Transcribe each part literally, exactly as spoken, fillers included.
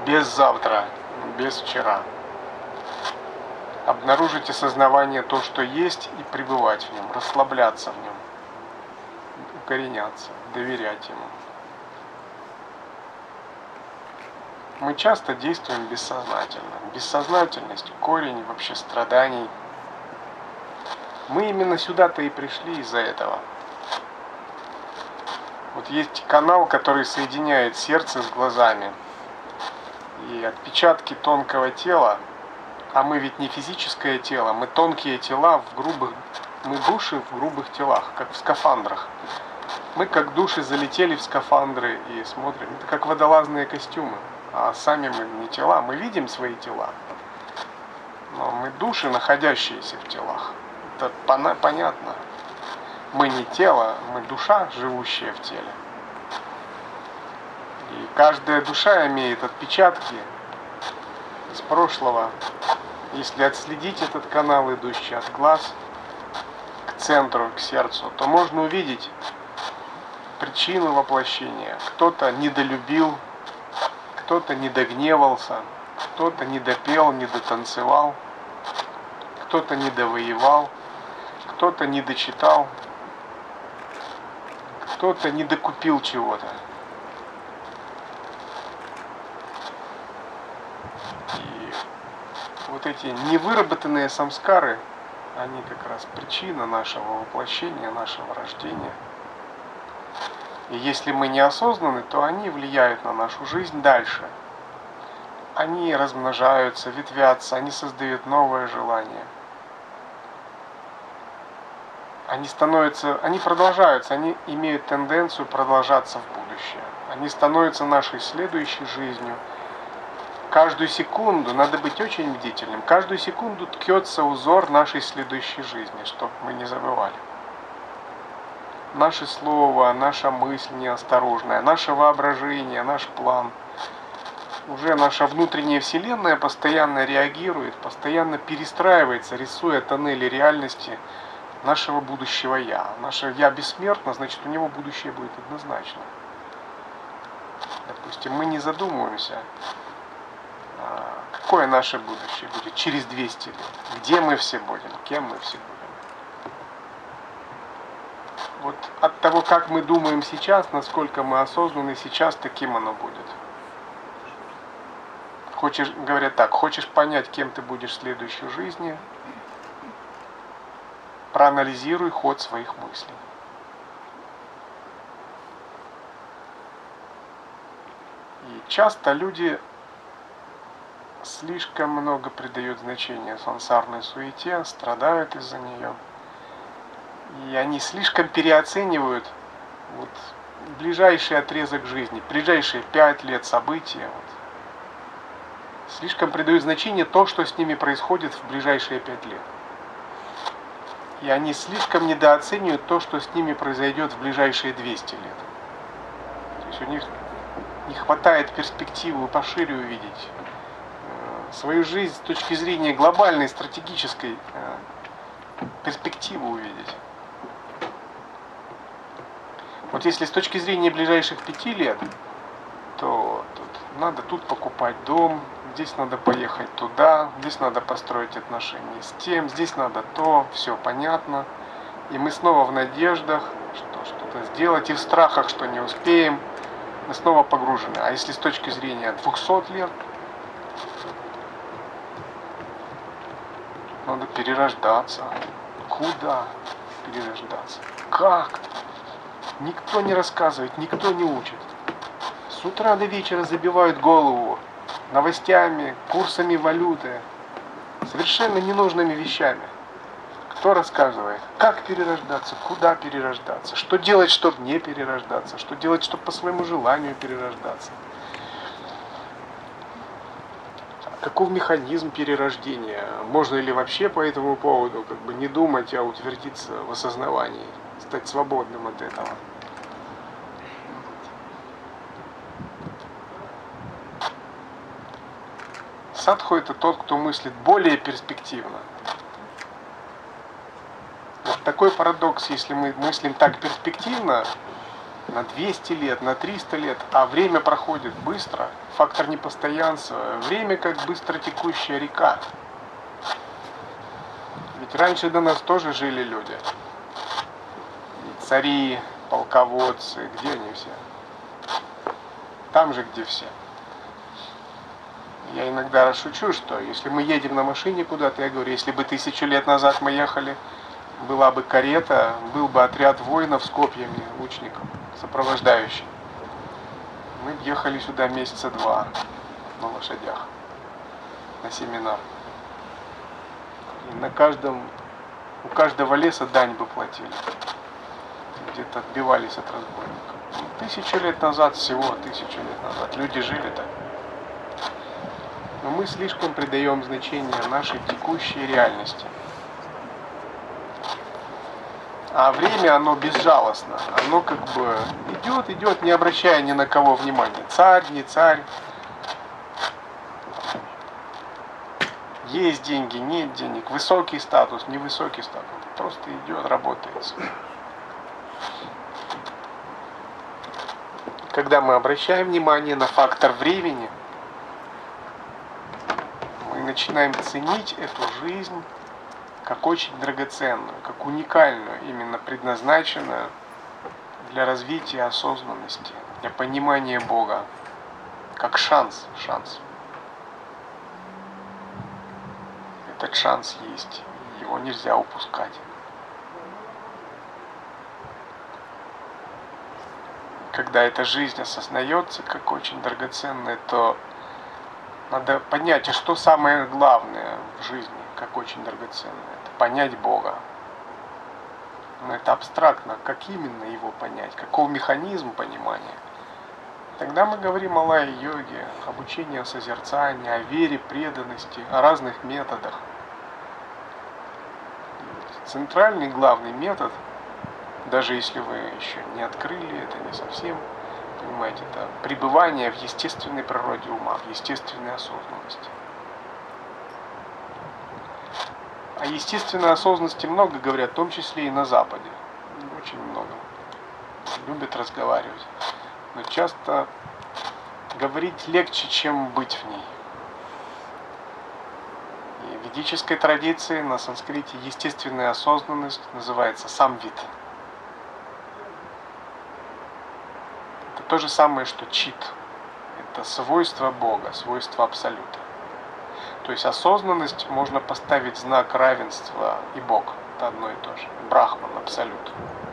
без завтра, без вчера. Обнаружить осознавание то, что есть, и пребывать в нем, расслабляться в нем, укореняться, доверять ему. Мы часто действуем бессознательно. Бессознательность – корень вообще страданий. Мы именно сюда-то и пришли из-за этого. Вот есть канал, который соединяет сердце с глазами. И отпечатки тонкого тела, а мы ведь не физическое тело, мы тонкие тела в грубых, мы души в грубых телах, как в скафандрах. Мы как души залетели в скафандры и смотрим. Это как водолазные костюмы. А сами мы не тела, мы видим свои тела, но мы души, находящиеся в телах. Это понятно. Мы не тело, мы душа, живущая в теле. И каждая душа имеет отпечатки из прошлого. Если отследить этот канал, идущий от глаз к центру, к сердцу, то можно увидеть причину воплощения. Кто-то недолюбил, кто-то недогневался, кто-то недопел, недотанцевал, кто-то недовоевал, кто-то недочитал, кто-то недокупил чего-то. И вот эти невыработанные самскары, они как раз причина нашего воплощения, нашего рождения. И если мы неосознаны, то они влияют на нашу жизнь дальше. Они размножаются, ветвятся, они создают новое желание. Они становятся, они продолжаются, они имеют тенденцию продолжаться в будущее. Они становятся нашей следующей жизнью. Каждую секунду, надо быть очень бдительным, каждую секунду ткется узор нашей следующей жизни, чтобы мы не забывали. Наше слово, наша мысль неосторожная, наше воображение, наш план. Уже наша внутренняя вселенная постоянно реагирует, постоянно перестраивается, рисуя тоннели реальности нашего будущего Я. Наше Я бессмертно, значит, у него будущее будет однозначно. Допустим, мы не задумываемся, какое наше будущее будет через двести лет, где мы все будем, кем мы все будем. Вот от того, как мы думаем сейчас, насколько мы осознаны сейчас, таким оно будет. Хочешь, говорят так, хочешь понять, кем ты будешь в следующей жизни, проанализируй ход своих мыслей. И часто люди слишком много придают значения сансарной суете, страдают из-за нее. И они слишком переоценивают вот, ближайший отрезок жизни, ближайшие пять лет события. Вот. Слишком придают значение то, что с ними происходит в ближайшие пять лет. И они слишком недооценивают то, что с ними произойдет в ближайшие двести лет. То есть у них не хватает перспективы пошире увидеть свою жизнь с точки зрения глобальной, стратегической перспективы увидеть. Вот если с точки зрения ближайших пяти лет, то тут надо тут покупать дом, здесь надо поехать туда, здесь надо построить отношения с тем, здесь надо то, все понятно. И мы снова в надеждах, что что-то сделать, и в страхах, что не успеем, мы снова погружены. А если с точки зрения двухсот лет, надо перерождаться. Куда перерождаться? Как? Никто не рассказывает, никто не учит. С утра до вечера забивают голову новостями, курсами валюты, совершенно ненужными вещами. Кто рассказывает, как перерождаться, куда перерождаться, что делать, чтобы не перерождаться, что делать, чтобы по своему желанию перерождаться. Каков механизм перерождения? Можно ли вообще по этому поводу как бы не думать, а утвердиться в осознавании, стать свободным от этого? Садху — это тот, кто мыслит более перспективно. Вот такой парадокс, если мы мыслим так перспективно, на двести лет, на триста лет, а время проходит быстро. Фактор непостоянства. Время как быстротекущая река. Ведь раньше до нас тоже жили люди. И цари, полководцы, где они все? Там же, где все. Я иногда расшучу, что если мы едем на машине куда-то, я говорю, если бы тысячу лет назад мы ехали, была бы карета, был бы отряд воинов с копьями, лучников, сопровождающий. Мы ехали сюда месяца два на лошадях, на семинар. И на каждом, у каждого леса дань бы платили. Где-то отбивались от разбойников. Ну, тысячу лет назад, всего тысячу лет назад, люди жили так. Но мы слишком придаем значение нашей текущей реальности. А время, оно безжалостно. Оно как бы идет, идет, не обращая ни на кого внимания. Царь, не царь. Есть деньги, нет денег. Высокий статус, невысокий статус. Просто идет, работает. Когда мы обращаем внимание на фактор времени, мы начинаем ценить эту жизнь как очень драгоценную, как уникальную, именно предназначенную для развития осознанности, для понимания Бога, как шанс, шанс. Этот шанс есть, его нельзя упускать. Когда эта жизнь осознается как очень драгоценная, то надо понять, а что самое главное в жизни, как очень драгоценное. Это понять Бога. Но это абстрактно. Как именно его понять? Каков механизм понимания? Тогда мы говорим о лай-йоге, об учении о созерцании, о вере, преданности, о разных методах. Центральный главный метод, даже если вы еще не открыли это, не совсем, понимаете, это пребывание в естественной природе ума, в естественной осознанности. О естественной осознанности много говорят, в том числе и на Западе. Очень много. Любят разговаривать. Но часто говорить легче, чем быть в ней. И в ведической традиции на санскрите естественная осознанность называется самвид. Это то же самое, что чит. Это свойство Бога, свойство Абсолюта. То есть осознанность можно поставить знак равенства и Бог. Это одно и то же. Брахман, Абсолют.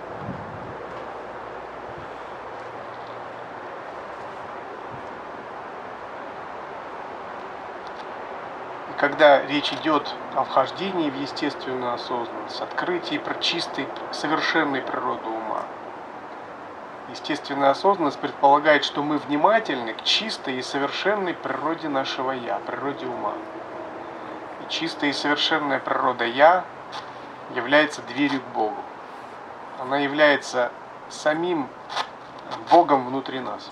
И когда речь идет о вхождении в естественную осознанность, открытии чистой, совершенной природы ума, естественная осознанность предполагает, что мы внимательны к чистой и совершенной природе нашего «я», природе ума. И чистая и совершенная природа «я» является дверью к Богу. Она является самим Богом внутри нас.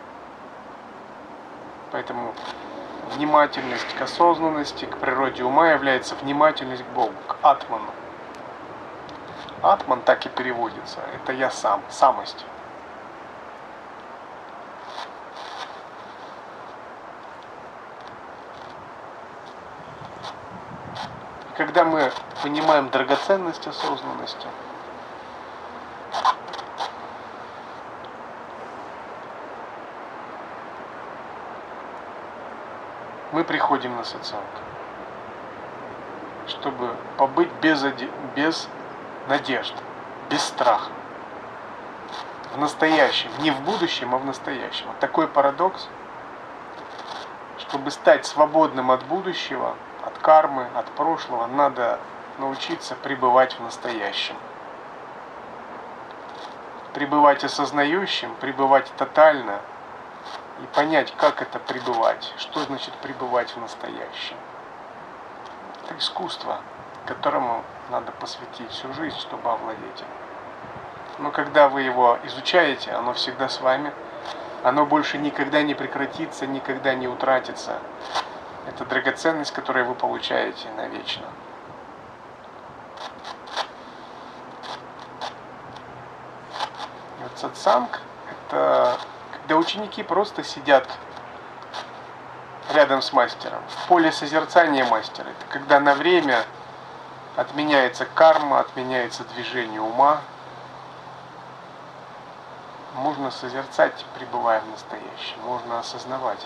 Поэтому внимательность к осознанности, к природе ума является внимательность к Богу, к атману. Атман так и переводится. Это «я сам», самость. Когда мы понимаем драгоценность осознанности, мы приходим на сатсанг, чтобы побыть без, без надежд, без страха. В настоящем, не в будущем, а в настоящем. Вот такой парадокс. Чтобы стать свободным от будущего, от кармы, от прошлого, надо научиться пребывать в настоящем. Пребывать осознающим, пребывать тотально и понять, как это пребывать, что значит пребывать в настоящем. Это искусство, которому надо посвятить всю жизнь, чтобы овладеть им. Но когда вы его изучаете, оно всегда с вами, оно больше никогда не прекратится, никогда не утратится. Это драгоценность, которую вы получаете навечно. И вот сатсанг это когда ученики просто сидят рядом с мастером. В поле созерцания мастера. Это когда на время отменяется карма, отменяется движение ума. Можно созерцать, пребывая в настоящем. Можно осознавать.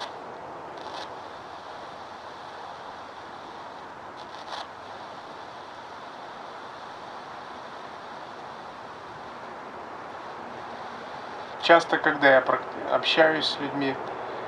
Часто, когда я общаюсь с людьми,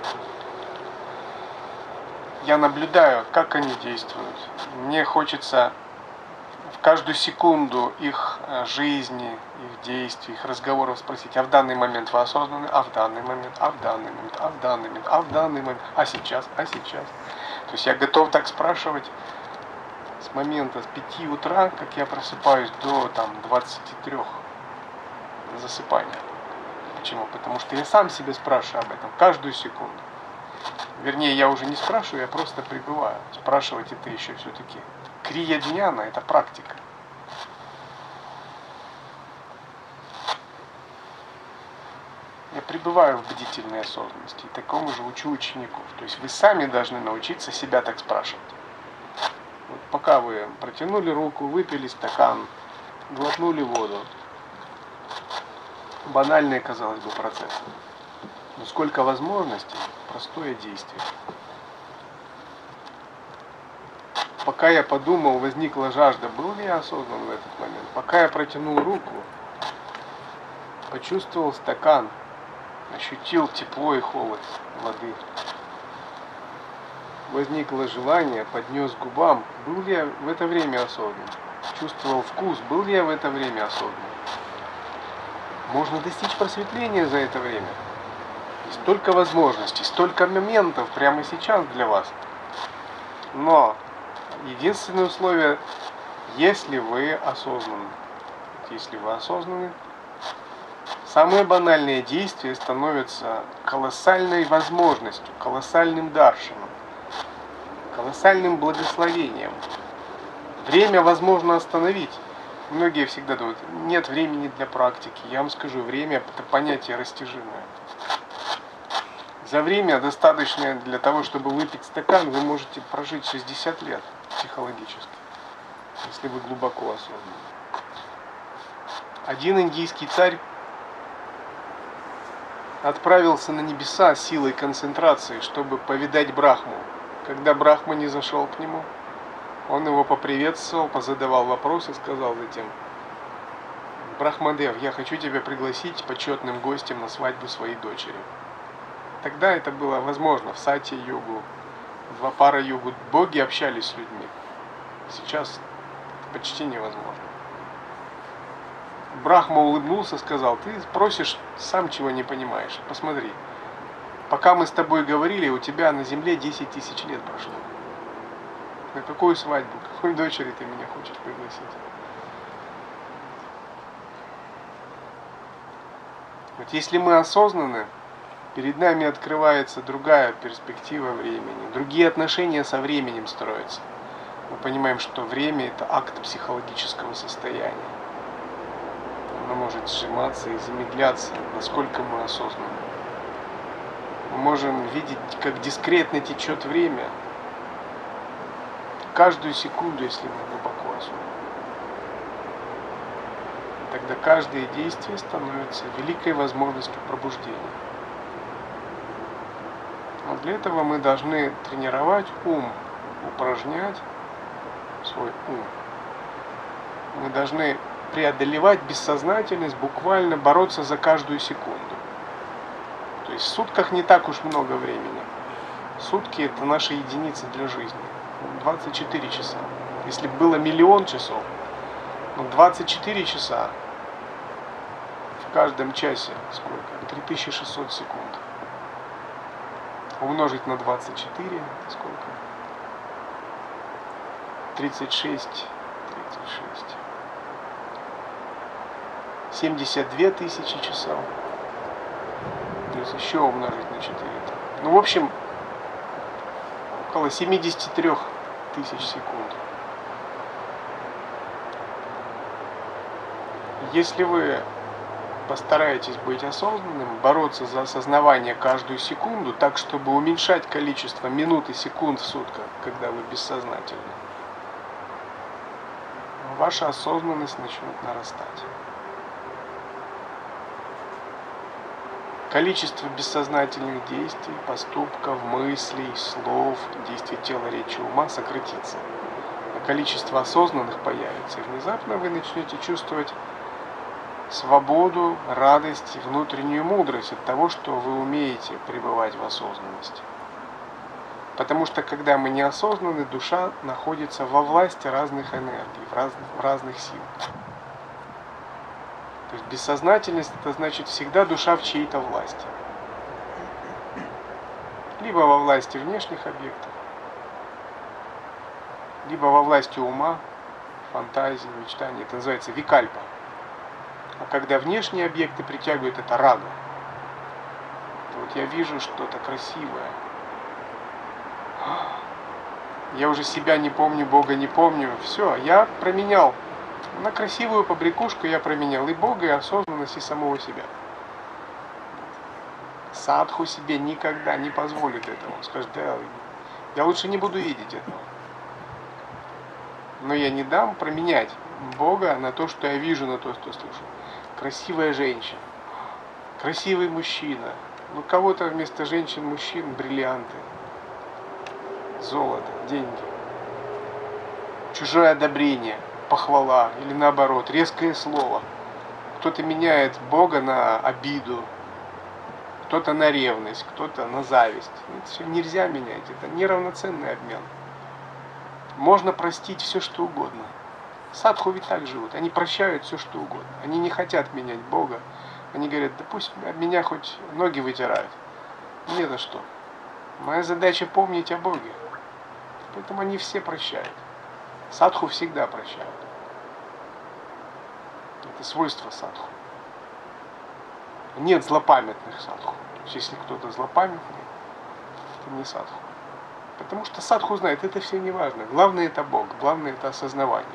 я наблюдаю, как они действуют. Мне хочется в каждую секунду их жизни, их действий, их разговоров спросить: а в данный момент вы осознаны? А в данный момент? А в данный момент? А в данный момент? А в данный момент? А сейчас? А сейчас? То есть я готов так спрашивать с момента с пяти утра, как я просыпаюсь, до там двадцати трёх засыпания. Почему? Потому что я сам себе спрашиваю об этом каждую секунду. Вернее, я уже не спрашиваю, я просто пребываю. Спрашивать это еще все-таки крия-дьяна, это практика. Я пребываю в бдительной осознанности, и такому же учу учеников. То есть вы сами должны научиться себя так спрашивать. Вот пока вы протянули руку, выпили стакан, глотнули воду. Банальный, казалось бы, процесс. Но сколько возможностей, простое действие. Пока я подумал, возникла жажда, был ли я осознан в этот момент? Пока я протянул руку, почувствовал стакан, ощутил тепло и холод воды. Возникло желание, поднес к губам, был ли я в это время осознан? Чувствовал вкус, был ли я в это время осознан? Можно достичь просветления за это время. И столько возможностей, столько моментов прямо сейчас для вас. Но единственное условие, если вы осознаны. Если вы осознаны, самые банальные действия становятся колоссальной возможностью, колоссальным даршином, колоссальным благословением. Время возможно остановить. Многие всегда думают, нет времени для практики. Я вам скажу, время – это понятие растяжимое. За время, достаточное для того, чтобы выпить стакан, вы можете прожить шестьдесят лет психологически, если вы глубоко осознаны. Один индийский царь отправился на небеса силой концентрации, чтобы повидать Брахму. Когда Брахма не зашел к нему, он его поприветствовал, позадавал вопросы, сказал затем: Брахмадев, я хочу тебя пригласить почетным гостем на свадьбу своей дочери. Тогда это было возможно, в сати-йогу, в апара-йогу боги общались с людьми. Сейчас это почти невозможно. Брахма улыбнулся, сказал: ты просишь, сам чего не понимаешь. Посмотри, пока мы с тобой говорили, у тебя на земле десять тысяч лет прошло. На какую свадьбу, какой дочери ты меня хочешь пригласить? Вот если мы осознаны, перед нами открывается другая перспектива времени, другие отношения со временем строятся. Мы понимаем, что время – это акт психологического состояния. Оно может сжиматься и замедляться, насколько мы осознаны. Мы можем видеть, как дискретно течет время. Каждую секунду, если мы глубоко осознаны. Тогда каждое действие становится великой возможностью пробуждения. Но для этого мы должны тренировать ум, упражнять свой ум. Мы должны преодолевать бессознательность, буквально бороться за каждую секунду. То есть в сутках не так уж много времени. Сутки – это наша единица для жизни. двадцать четыре часа. Если бы было миллион часов, ну двадцать четыре часа в каждом часе сколько? три тысячи шестьсот секунд. Умножить на двадцать четыре, это сколько? тридцать шесть. тридцать шесть. семьдесят две тысячи часов. Плюс еще умножить на четыре. Ну, в общем, около семьдесят три тысячи секунд. Если вы постарайтесь быть осознанным, бороться за осознавание каждую секунду, так, чтобы уменьшать количество минут и секунд в сутках, когда вы бессознательны. Ваша осознанность начнет нарастать. Количество бессознательных действий, поступков, мыслей, слов, действий тела, речи, ума сократится. А количество осознанных появится. И внезапно вы начнете чувствовать свободу, радость и внутреннюю мудрость от того, что вы умеете пребывать в осознанности. Потому что когда мы неосознаны, душа находится во власти разных энергий, в разных, в разных сил. То есть бессознательность — это значит всегда душа в чьей-то власти. Либо во власти внешних объектов, либо во власти ума, фантазии, мечтаний. Это называется викальпа. А когда внешние объекты притягивают, это рага. Вот я вижу что-то красивое. Я уже себя не помню, Бога не помню. Все, я променял. На красивую побрякушку я променял и Бога, и осознанность, и самого себя. Садху себе никогда не позволит этого. Он скажет: да, я лучше не буду видеть этого. Но я не дам променять Бога на то, что я вижу, на то, что слышу. Красивая женщина, красивый мужчина. Ну, кого-то вместо женщин, мужчин бриллианты, золото, деньги. Чужое одобрение, похвала или наоборот, резкое слово. Кто-то меняет Бога на обиду, кто-то на ревность, кто-то на зависть. Это все нельзя менять, это неравноценный обмен. Можно простить все, что угодно. Садху ведь так живут, они прощают все, что угодно. Они не хотят менять Бога. Они говорят: да пусть меня хоть ноги вытирают. Не за что. Моя задача помнить о Боге. Поэтому они все прощают. Садху всегда прощают. Это свойство садху. Нет злопамятных садху. То есть, если кто-то злопамятный, это не садху. Потому что садху знает, это все не важно. Главное — это Бог, главное — это осознавание.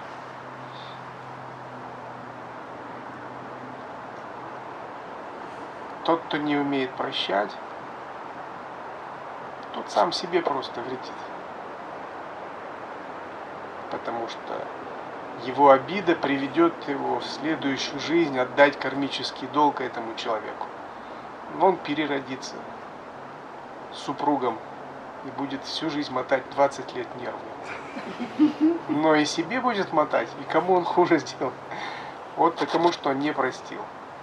Тот, кто не умеет прощать, тот сам себе просто вредит. Потому что его обида приведет его в следующую жизнь отдать кармический долг этому человеку. Но он переродится супругом и будет всю жизнь мотать двадцать лет нервы. Но и себе будет мотать, и кому он хуже сделал. Вот потому, что он не простил.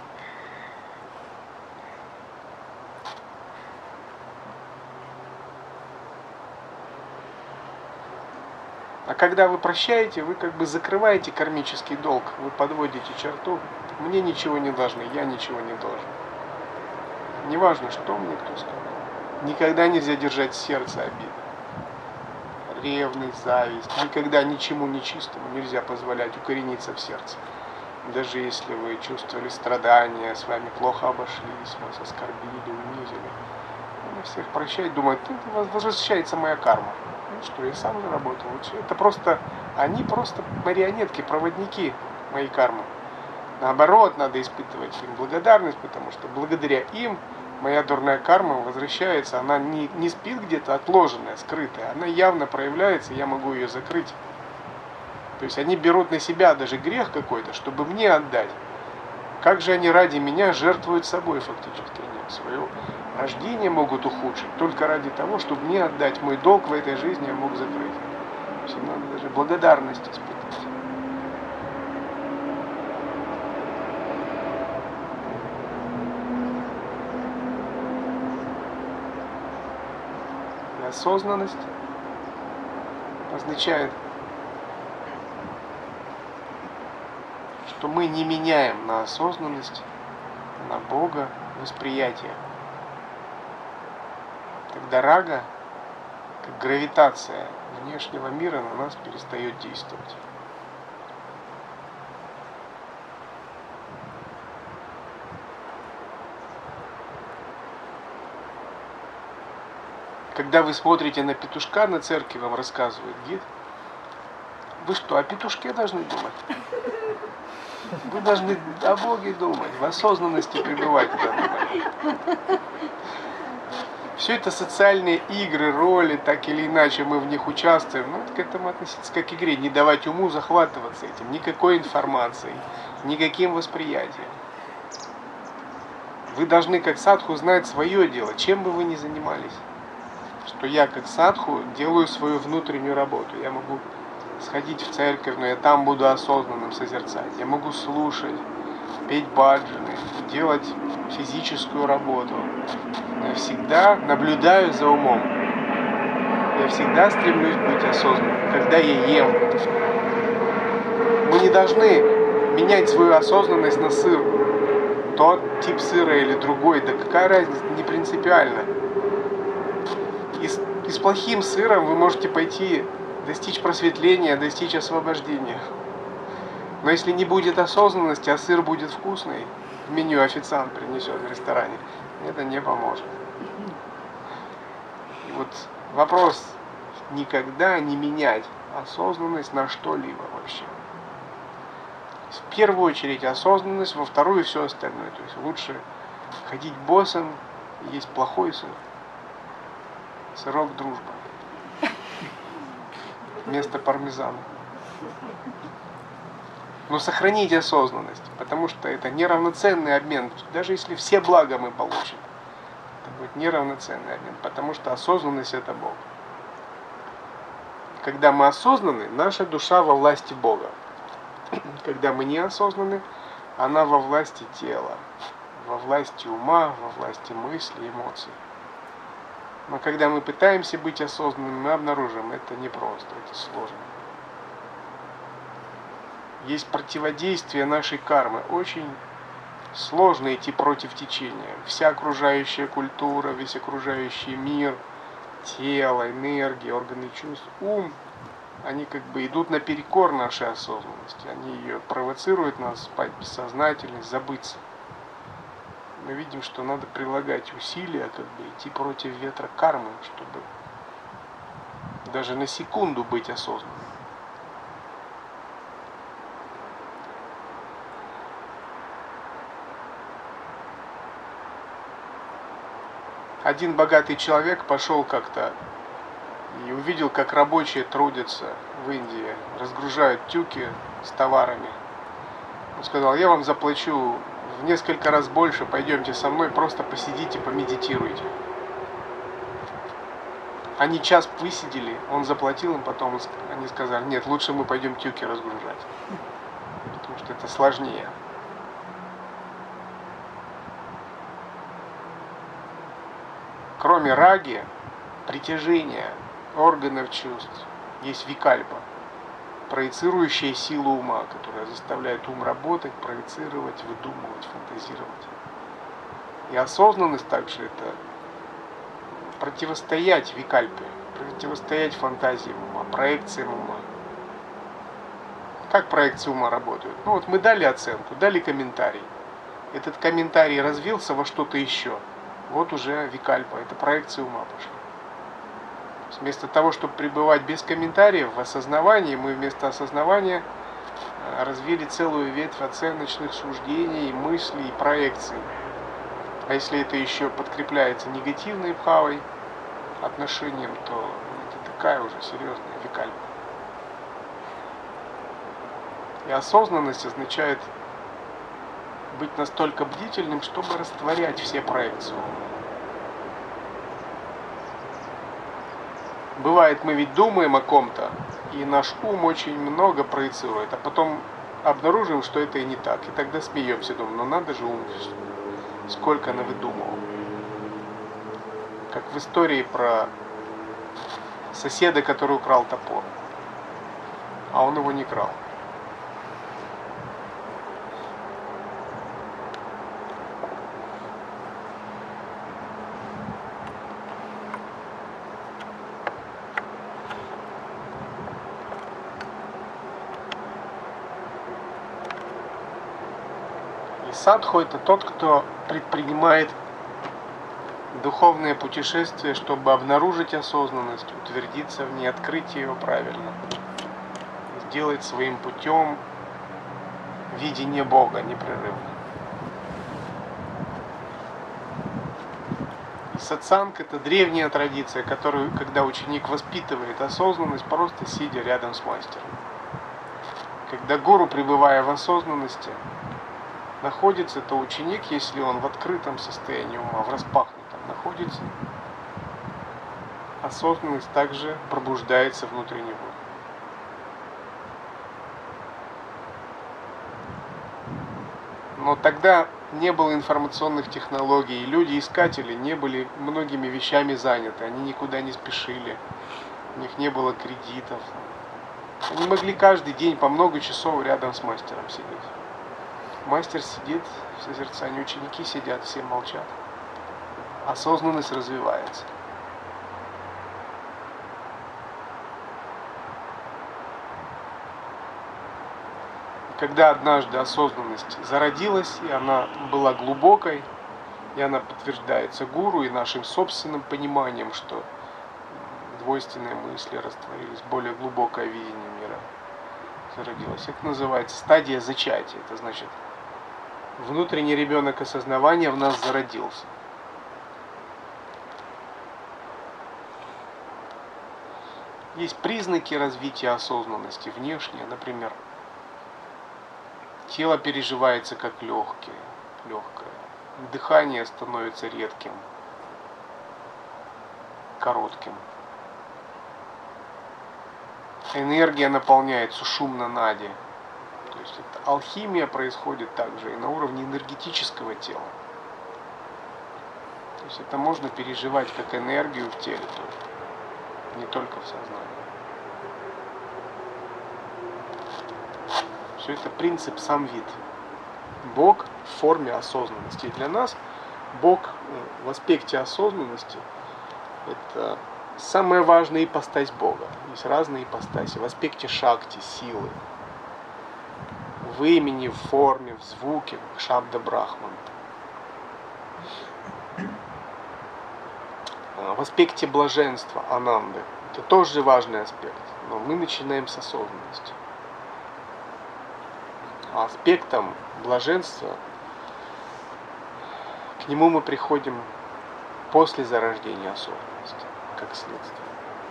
А когда вы прощаете, вы как бы закрываете кармический долг, вы подводите черту. Мне ничего не должны, я ничего не должен. Неважно, что мне кто сказал. Никогда нельзя держать в сердце обиды. Ревность, зависть. Никогда ничему нечистому нельзя позволять укорениться в сердце. Даже если вы чувствовали страдания, с вами плохо обошлись, вас оскорбили, унизили. Надо всех прощать, думать: возвращается моя карма. Ну что, я сам заработал. Это просто, они просто марионетки, проводники моей кармы. Наоборот, надо испытывать им благодарность, потому что благодаря им моя дурная карма возвращается. Она не, не спит где-то отложенная, скрытая. Она явно проявляется, я могу ее закрыть. То есть они берут на себя даже грех какой-то, чтобы мне отдать. Как же они ради меня жертвуют собой фактически? Они свое рождение могут ухудшить только ради того, чтобы мне отдать мой долг в этой жизни, я мог закрыть. То есть надо даже благодарность испытывать. И осознанность означает, что мы не меняем на осознанность, на Бога восприятие. Тогда рага, как гравитация внешнего мира, на нас перестает действовать. Когда вы смотрите на петушка на церкви, вам рассказывает гид, вы что, о петушке должны думать? Вы должны о Боге думать, в осознанности пребывать в данный момент. Все это социальные игры, роли, так или иначе мы в них участвуем. Ну, к этому относиться как к игре, не давать уму захватываться этим, никакой информацией, никаким восприятием. Вы должны как садху знать свое дело, чем бы вы ни занимались. Что я как садху делаю свою внутреннюю работу. Я могу сходить в церковь, но я там буду осознанным созерцать. Я могу слушать, петь баджаны, делать физическую работу. Но я всегда наблюдаю за умом. Я всегда стремлюсь быть осознанным. Когда я ем, мы не должны менять свою осознанность на сыр. Тот тип сыра или другой, да какая разница, не принципиально. И с, и с плохим сыром вы можете пойти достичь просветления, достичь освобождения. Но если не будет осознанности, а сыр будет вкусный, в меню официант принесет в ресторане, это не поможет. И вот вопрос никогда не менять осознанность на что-либо вообще. В первую очередь осознанность, во вторую все остальное. То есть лучше ходить боссом, есть плохой сыр. Сырок дружба. Вместо пармезана. Но сохраните осознанность, потому что это неравноценный обмен. Даже если все блага мы получим, это будет неравноценный обмен, потому что осознанность это Бог. Когда мы осознаны, наша душа во власти Бога. Когда мы неосознаны, она во власти тела, во власти ума, во власти мыслей, эмоций. Но когда мы пытаемся быть осознанными, мы обнаружим, это непросто, это сложно. Есть противодействие нашей кармы. Очень сложно идти против течения. Вся окружающая культура, весь окружающий мир, тело, энергия, органы чувств, ум, они как бы идут наперекор нашей осознанности. Они ее провоцируют нас спать в бессознательность, забыться. Мы видим, что надо прилагать усилия, как бы идти против ветра кармы, чтобы даже на секунду быть осознанным. Один богатый человек пошел как-то и увидел, как рабочие трудятся в Индии, разгружают тюки с товарами. Он сказал: я вам заплачу в несколько раз больше, пойдемте со мной, просто посидите, помедитируйте. Они час высидели, он заплатил им, потом они сказали: нет, лучше мы пойдем тюки разгружать, потому что это сложнее. Кроме раги, притяжения, органов чувств, есть викальпа, проецирующая силу ума, которая заставляет ум работать, проецировать, выдумывать, фантазировать. И осознанность также это противостоять викальпе, противостоять фантазиям ума, проекциям ума. Как проекции ума работают? Ну вот мы дали оценку, дали комментарий. Этот комментарий развился во что-то еще. Вот уже викальпа, это проекция ума пошла. Вместо того, чтобы пребывать без комментариев в осознавании, мы вместо осознавания развили целую ветвь оценочных суждений, мыслей и проекций. А если это еще подкрепляется негативной бхавой, отношением, то это такая уже серьезная викальпа. И осознанность означает быть настолько бдительным, чтобы растворять все проекции. Бывает, мы ведь думаем о ком-то, и наш ум очень много проецирует, а потом обнаружим, что это и не так. И тогда смеемся, думаем: ну надо же ум, сколько навыдумывал. Как в истории про соседа, который украл топор, а он его не крал. Садху — это тот, кто предпринимает духовное путешествие, чтобы обнаружить осознанность, утвердиться в ней, открыть ее правильно, сделать своим путем, видение Бога непрерывно. И сатсанг — это древняя традиция, которую, когда ученик воспитывает осознанность, просто сидя рядом с мастером. Когда гуру, пребывая в осознанности, находится, то ученик, если он в открытом состоянии ума, в распахнутом находится, осознанность также пробуждается внутри него. Но тогда не было информационных технологий, и люди-искатели не были многими вещами заняты, они никуда не спешили, у них не было кредитов. Они могли каждый день по много часов рядом с мастером сидеть. Мастер сидит в созерцании, ученики сидят, все молчат. Осознанность развивается. Когда однажды осознанность зародилась, и она была глубокой, и она подтверждается гуру и нашим собственным пониманием, что двойственные мысли растворились, более глубокое видение мира зародилось. Это называется стадия зачатия. Это значит, внутренний ребенок осознавания в нас зародился. Есть признаки развития осознанности внешние, например, тело переживается как легкое, легкое. Дыхание становится редким, коротким. Энергия наполняется шумно нади. То есть это алхимия происходит также и на уровне энергетического тела. То есть это можно переживать как энергию в теле тоже, не только в сознании. Все это принцип самвид. Бог в форме осознанности. И для нас Бог в аспекте осознанности — это самая важная ипостась Бога. Есть разные ипостаси. В аспекте шакти, силы. В имени, в форме, в звуке, шабда брахман. В аспекте блаженства, ананды. Это тоже важный аспект. Но мы начинаем с осознанности. А аспектом блаженства, к нему мы приходим после зарождения осознанности, как следствие.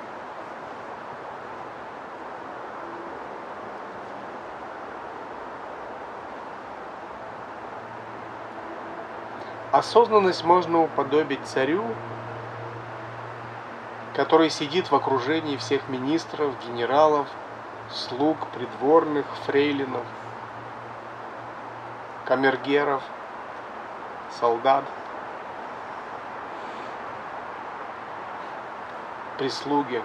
Осознанность можно уподобить царю, который сидит в окружении всех министров, генералов, слуг, придворных, фрейлинов, камергеров, солдат, прислуги.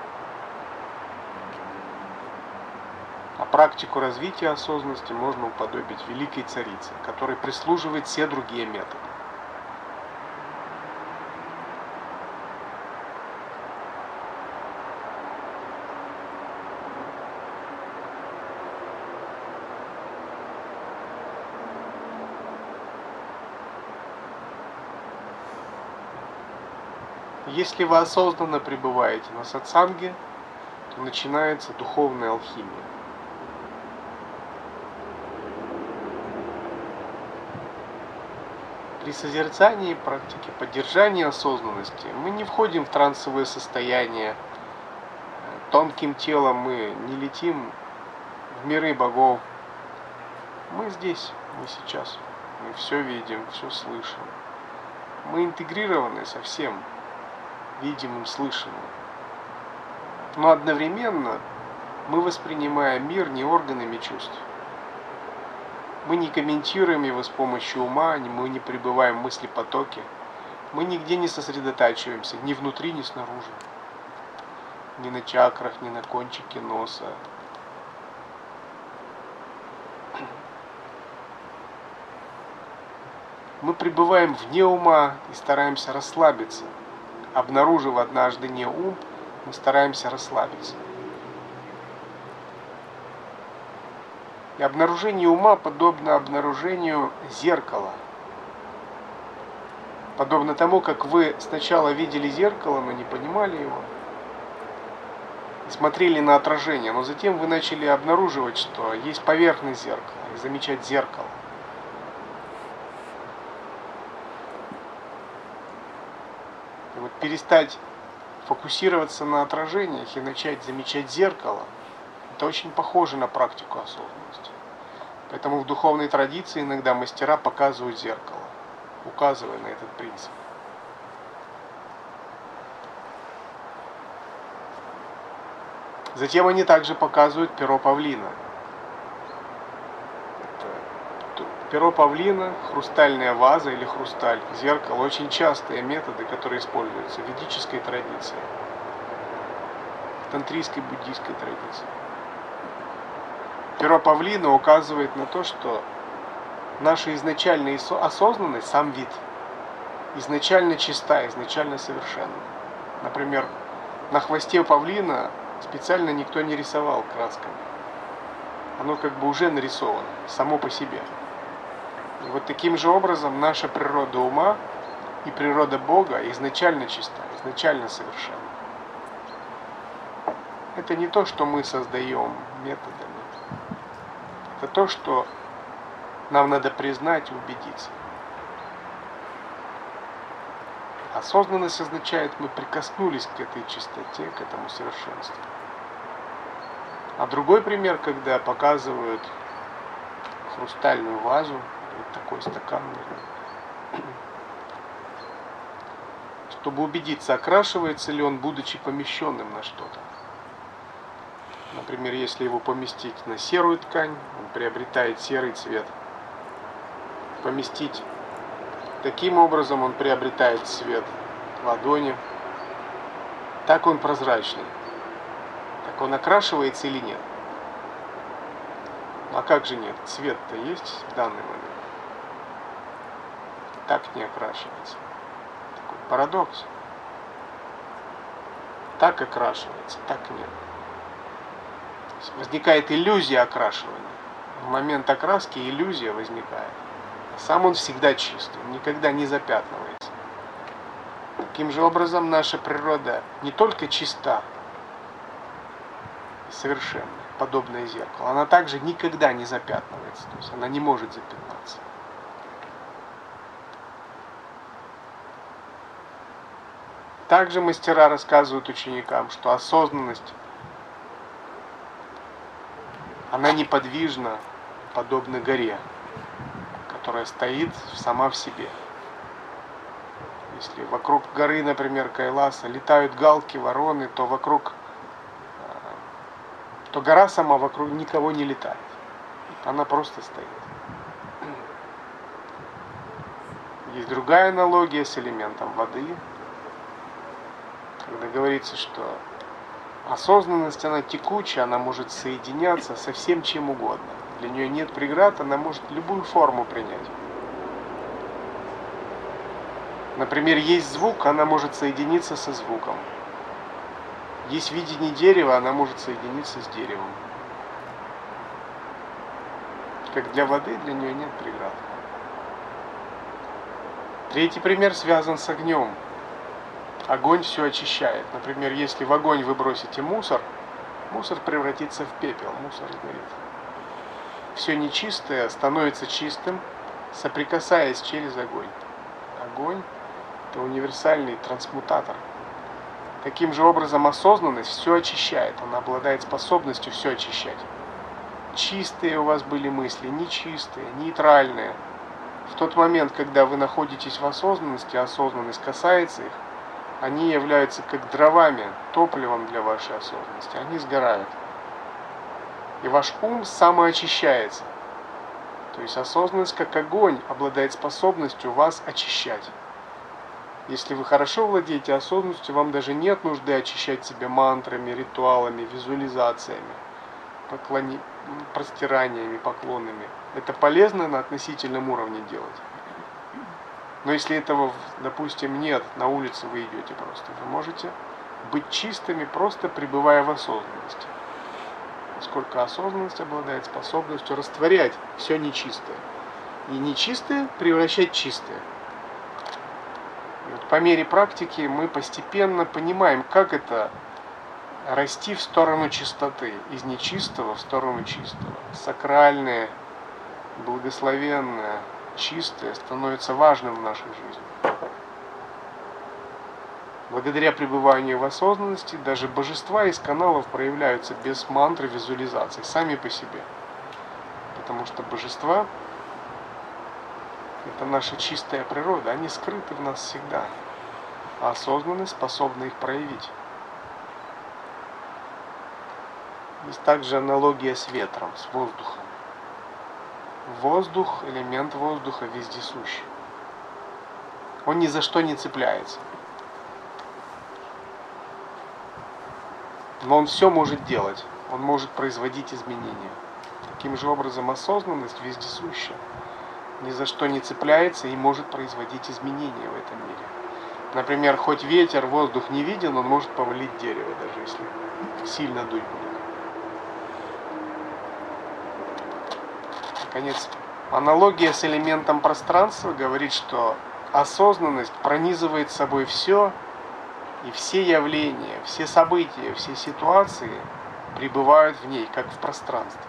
А практику развития осознанности можно уподобить великой царице, которой прислуживает все другие методы. Если вы осознанно пребываете на сатсанге, то начинается духовная алхимия. При созерцании практике поддержания осознанности мы не входим в трансовое состояние. Тонким телом мы не летим в миры богов. Мы здесь, мы сейчас. Мы все видим, все слышим. Мы интегрированы со всем видимым, слышимым. Но одновременно мы воспринимаем мир не органами чувств. Мы не комментируем его с помощью ума, мы не пребываем в мыслепотоке. Мы нигде не сосредотачиваемся, ни внутри, ни снаружи. Ни на чакрах, ни на кончике носа. Мы пребываем вне ума и стараемся расслабиться. Обнаружив однажды не ум, мы стараемся расслабиться. И обнаружение ума подобно обнаружению зеркала. Подобно тому, как вы сначала видели зеркало, но не понимали его. и смотрели на отражение, но затем вы начали обнаруживать, что есть поверхность зеркала, и замечать зеркало. И вот перестать фокусироваться на отражениях и начать замечать зеркало, это очень похоже на практику осознанности. Поэтому в духовной традиции иногда мастера показывают зеркало, указывая на этот принцип. Затем они также показывают перо павлина. Это перо павлина, хрустальная ваза или хрусталь, зеркало — очень частые методы, которые используются в ведической традиции, в тантрийской буддийской традиции. Перо павлина указывает на то, что наша изначальная осознанность, сам вид, изначально чиста, изначально совершенна. Например, на хвосте павлина специально никто не рисовал красками. Оно как бы уже нарисовано, само по себе. И вот таким же образом наша природа ума и природа Бога изначально чиста, изначально совершенна. Это не то, что мы создаем методами. Это то, что нам надо признать и убедиться. Осознанность означает, мы прикоснулись к этой чистоте, к этому совершенству. А другой пример, когда показывают хрустальную вазу, вот такой стакан, чтобы убедиться, окрашивается ли он, будучи помещенным на что-то. Например, если его поместить на серую ткань, он приобретает серый цвет. Поместить таким образом, он приобретает цвет ладони. Так он прозрачный. Так он окрашивается или нет? А как же нет? Цвет-то есть в данный момент. Так не окрашивается. Такой парадокс. Так окрашивается, так нет. Возникает иллюзия окрашивания. В момент окраски иллюзия возникает. Сам он всегда чистый, никогда не запятнывается. Таким же образом наша природа не только чиста и совершенна, подобное зеркалу, она также никогда не запятнывается, то есть она не может запятнаться. Также мастера рассказывают ученикам, что осознанность, она неподвижна, подобно горе, которая стоит сама в себе. Если вокруг горы, например, Кайласа, летают галки, вороны, то вокруг, то гора сама вокруг никого не летает. Она просто стоит. Есть другая аналогия с элементом воды, когда говорится, что осознанность, она текучая, она может соединяться со всем чем угодно. Для нее нет преград, она может любую форму принять. Например, есть звук, она может соединиться со звуком. Есть видение дерева, она может соединиться с деревом. Как для воды, для нее нет преград. Третий пример связан с огнем. Огонь все очищает. Например, если в огонь вы бросите мусор, мусор превратится в пепел, мусор сгорит. Все нечистое становится чистым, соприкасаясь через огонь. Огонь — это универсальный трансмутатор. Таким же образом осознанность все очищает, она обладает способностью все очищать. Чистые у вас были мысли, нечистые, нейтральные. В тот момент, когда вы находитесь в осознанности, осознанность касается их, они являются как дровами, топливом для вашей осознанности, они сгорают. И ваш ум самоочищается. То есть осознанность, как огонь, обладает способностью вас очищать. Если вы хорошо владеете осознанностью, вам даже нет нужды очищать себя мантрами, ритуалами, визуализациями, поклони... простираниями, поклонами. Это полезно на относительном уровне делать. Но если этого, допустим, нет, на улице вы идете просто, вы можете быть чистыми, просто пребывая в осознанности. Поскольку осознанность обладает способностью растворять все нечистое. И нечистое превращать в чистое. И вот по мере практики мы постепенно понимаем, как это расти в сторону чистоты, из нечистого в сторону чистого. Сакральное, благословенное, чистое становится важным в нашей жизни. Благодаря пребыванию в осознанности даже божества из каналов проявляются без мантры визуализации, сами по себе. Потому что божества — это наша чистая природа, они скрыты в нас всегда, а осознанность способна их проявить. Есть также аналогия с ветром, с воздухом. Воздух, элемент воздуха вездесущий. Он ни за что не цепляется. Но он все может делать, он может производить изменения. Таким же образом осознанность вездесуща, ни за что не цепляется и может производить изменения в этом мире. Например, хоть ветер, воздух не виден, он может повалить дерево, даже если сильно дуть будет. Наконец, аналогия с элементом пространства говорит, что осознанность пронизывает собой все, и все явления, все события, все ситуации пребывают в ней, как в пространстве.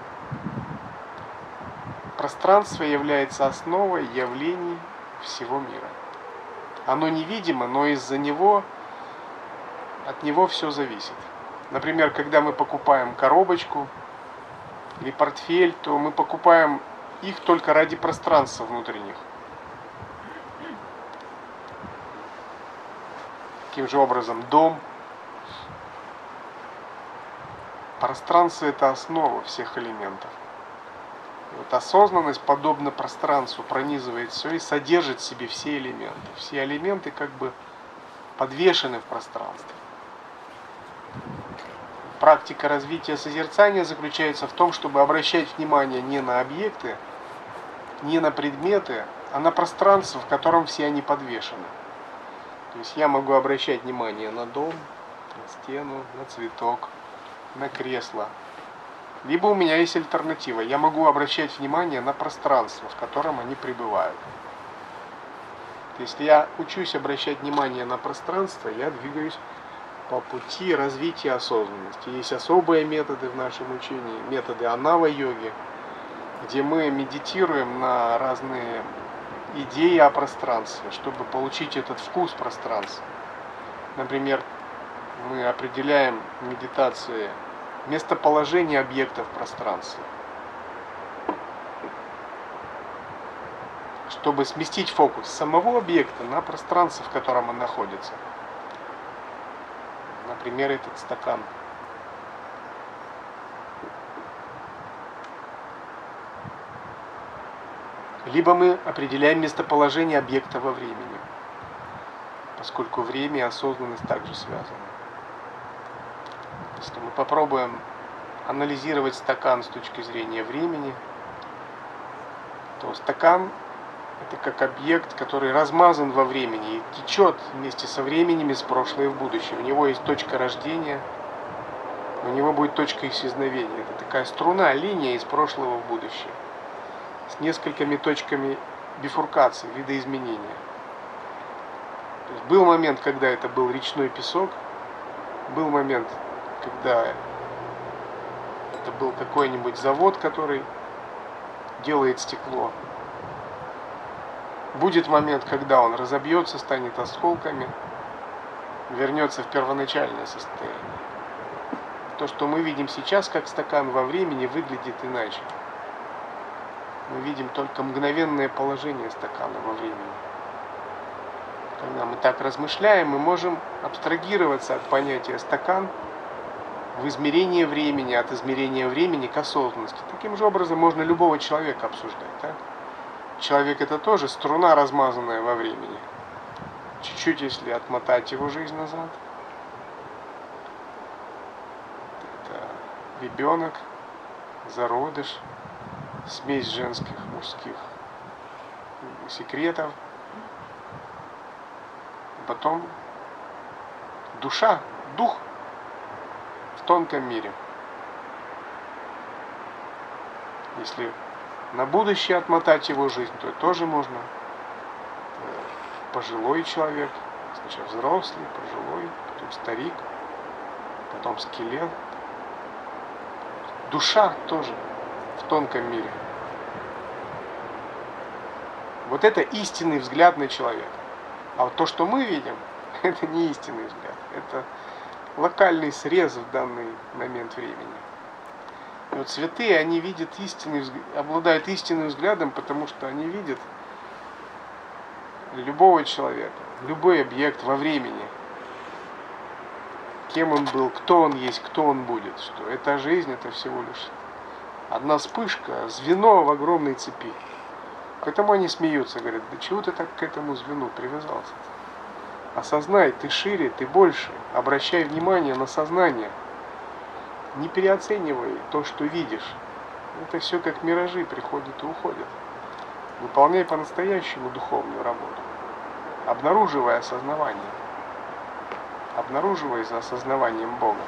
Пространство является основой явлений всего мира. Оно невидимо, но из-за него, от него все зависит. Например, когда мы покупаем коробочку или портфель, то мы покупаем их только ради пространства внутри них. Таким же образом, дом. Пространство — это основа всех элементов. И вот осознанность, подобно пространству, пронизывает все и содержит в себе все элементы. Все элементы как бы подвешены в пространстве. Практика развития созерцания заключается в том, чтобы обращать внимание не на объекты, не на предметы, а на пространство, в котором все они подвешены. То есть я могу обращать внимание на дом, на стену, на цветок, на кресло. Либо у меня есть альтернатива. Я могу обращать внимание на пространство, в котором они пребывают. Если я учусь обращать внимание на пространство, я двигаюсь по пути развития осознанности. Есть особые методы в нашем учении, методы анава-йоги, где мы медитируем на разные идеи о пространстве, чтобы получить этот вкус пространства. Например, мы определяем в медитации местоположение объектов в пространстве, чтобы сместить фокус с самого объекта на пространство, в котором он находится. Например, этот стакан. Либо мы определяем местоположение объекта во времени, поскольку время и осознанность также связаны. Если мы попробуем анализировать стакан с точки зрения времени, то стакан — это как объект, который размазан во времени и течет вместе со временем из прошлого и в будущее. У него есть точка рождения, у него будет точка исчезновения. Это такая струна, линия из прошлого в будущее, с несколькими точками бифуркации, видоизменения. То есть был момент, когда это был речной песок, был момент, когда это был какой-нибудь завод, который делает стекло. Будет момент, когда он разобьется, станет осколками, вернется в первоначальное состояние. То, что мы видим сейчас, как стакан во времени, выглядит иначе. Мы видим только мгновенное положение стакана во времени. Когда мы так размышляем, мы можем абстрагироваться от понятия стакан в измерении времени, от измерения времени к осознанности. Таким же образом можно любого человека обсуждать. Так? Человек — это тоже струна, размазанная во времени. Чуть-чуть, если отмотать его жизнь назад. Это ребенок, зародыш, смесь женских, мужских секретов. Потом душа, дух в тонком мире. Если на будущее отмотать его жизнь, то тоже можно. Пожилой человек, сначала взрослый, пожилой, потом старик, потом скелет. Душа тоже в тонком мире. Вот это истинный взгляд на человека. А вот то, что мы видим, это не истинный взгляд. Это локальный срез в данный момент времени. И вот святые, они видят истинный, обладают истинным взглядом, потому что они видят любого человека, любой объект во времени. Кем он был, кто он есть, кто он будет. Что эта жизнь, это всего лишь одна вспышка, звено в огромной цепи. Поэтому они смеются, говорят, да чего ты так к этому звену привязался? Осознай, ты шире, ты больше. Обращай внимание на сознание. Не переоценивай то, что видишь. Это все как миражи, приходят и уходят. Выполняй по-настоящему духовную работу. Обнаруживай осознавание. Обнаруживай за осознаванием Бога.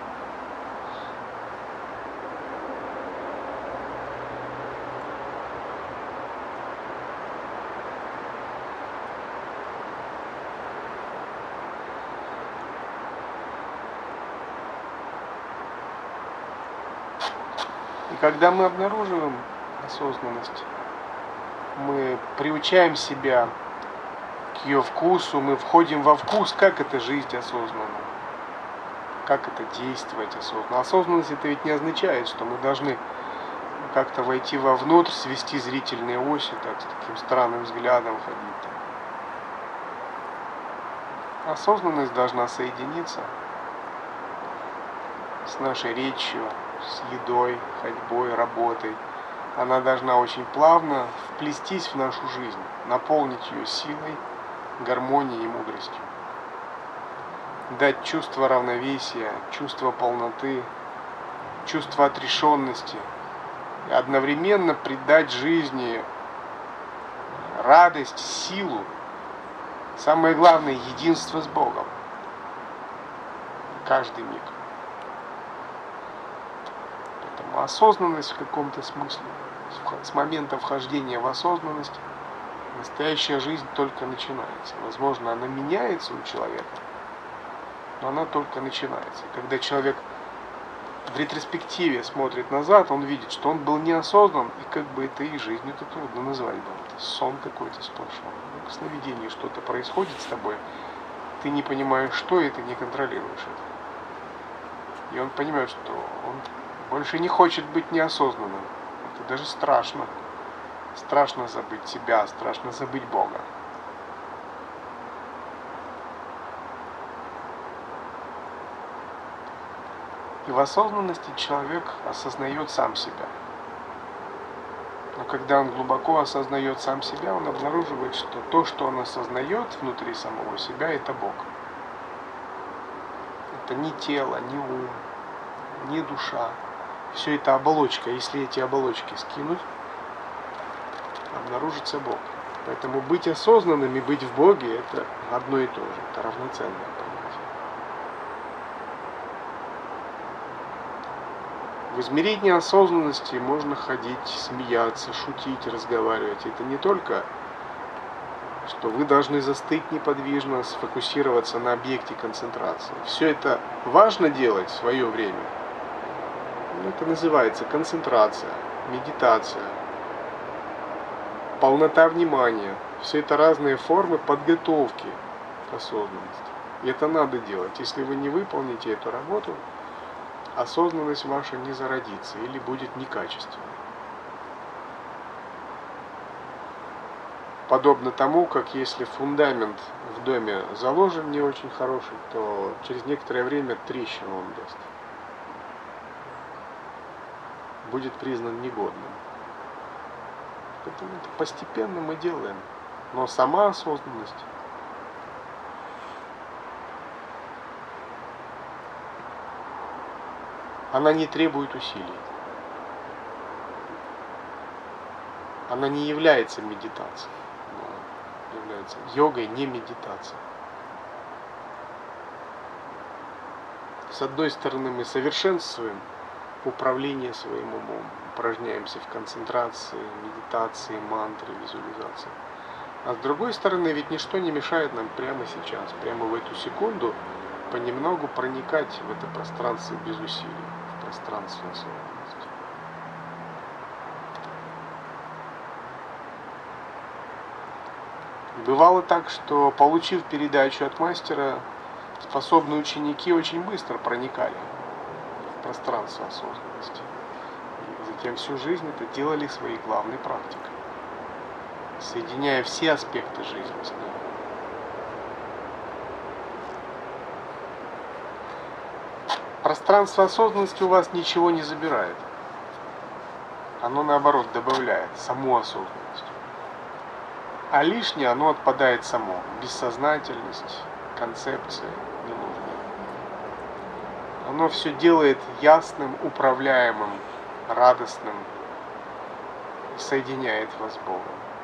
И когда мы обнаруживаем осознанность, мы приучаем себя к ее вкусу, мы входим во вкус, как это жить осознанно, как это действовать осознанно. Осознанность это ведь не означает, что мы должны как-то войти вовнутрь, свести зрительные оси, так, с таким странным взглядом ходить. Осознанность должна соединиться с нашей речью, с едой, ходьбой, работой. Она должна очень плавно вплестись в нашу жизнь, наполнить ее силой, гармонией и мудростью. Дать чувство равновесия, чувство полноты, чувство отрешенности. И одновременно придать жизни радость, силу. Самое главное, единство с Богом. Каждый миг. Осознанность в каком-то смысле, с момента вхождения в осознанность, настоящая жизнь только начинается. Возможно, она меняется у человека, но она только начинается. Когда человек в ретроспективе смотрит назад, он видит, что он был неосознан, и как бы это и жизнь, это трудно назвать. Это сон какой-то сплошной. В сновидении что-то происходит с тобой, ты не понимаешь, что, и ты не контролируешь это. И он понимает, что он больше не хочет быть неосознанным. Это даже страшно. Страшно забыть себя, страшно забыть Бога. И в осознанности человек осознает сам себя. Но когда он глубоко осознает сам себя, он обнаруживает, что то, что он осознает внутри самого себя, это Бог. Это не тело, не ум, не душа. Все это оболочка. Если эти оболочки скинуть, обнаружится Бог. Поэтому быть осознанным и быть в Боге – это одно и то же. Это равноценное понятие. В измерении осознанности можно ходить, смеяться, шутить, разговаривать. Это не только, что вы должны застыть неподвижно, сфокусироваться на объекте концентрации. Все это важно делать в свое время. Это называется концентрация, медитация, полнота внимания. Все это разные формы подготовки к осознанности. И это надо делать. Если вы не выполните эту работу, осознанность ваша не зародится или будет некачественной. Подобно тому, как если фундамент в доме заложен не очень хороший, то через некоторое время трещину он даст. Будет признан негодным. Поэтому это постепенно мы делаем. Но сама осознанность, она не требует усилий. Она не является медитацией. Она является йогой, не медитацией. С одной стороны, мы совершенствуем управление своим умом, упражняемся в концентрации, медитации, мантре, визуализации. А с другой стороны, ведь ничто не мешает нам прямо сейчас, прямо в эту секунду понемногу проникать в это пространство без усилий, в пространство осознанности. Бывало так, что, получив передачу от мастера, способные ученики очень быстро проникали в пространство осознанности. И затем всю жизнь это делали своей главной практикой, соединяя все аспекты жизни с ней. Пространство осознанности у вас ничего не забирает. Оно, наоборот, добавляет саму осознанность. А лишнее оно отпадает само. Бессознательность, концепция ненужная. Оно все делает ясным, управляемым, радостным и соединяет вас с Богом.